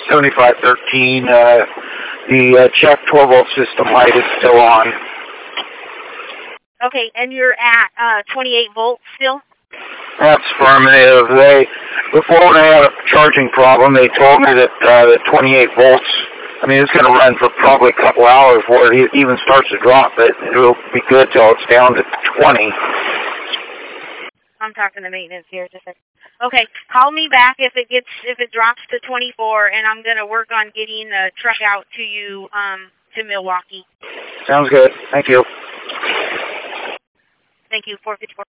7513. The check 12-volt system light is still on. Okay, and you're at 28 volts still? That's affirmative. Before when I had a charging problem, they told me that the 28 volts, I mean, it's going to run for probably a couple hours before it even starts to drop, but it'll be good till it's down to 20. I'm talking to maintenance here just a second. Okay, call me back if it drops to 24, and I'm going to work on getting the truck out to you to Milwaukee. Sounds good. Thank you. Thank you. 454.